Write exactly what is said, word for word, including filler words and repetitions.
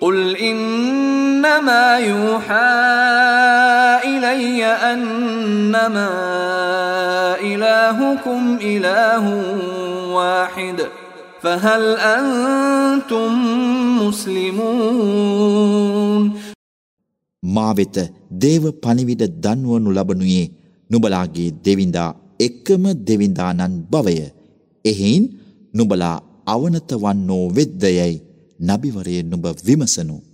قل إنما يوحى إلي أنما إلهكم إله واحد فهل أنتم مسلمون මා වෙත දේව පණිවිඩ දන්වනු ලබනුයේ නුඹලාගේ දෙවිඳා එකම දෙවිඳානන් බවය. එහෙයින් නුඹලා අවනත වන්නෝ වෙද්දයයි නබිවරය නුඹ විමසනු.